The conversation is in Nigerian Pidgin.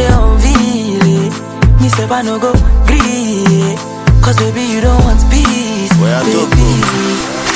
they unveil it. Me say I no go gree, cause baby you don't want peace. Where I baby.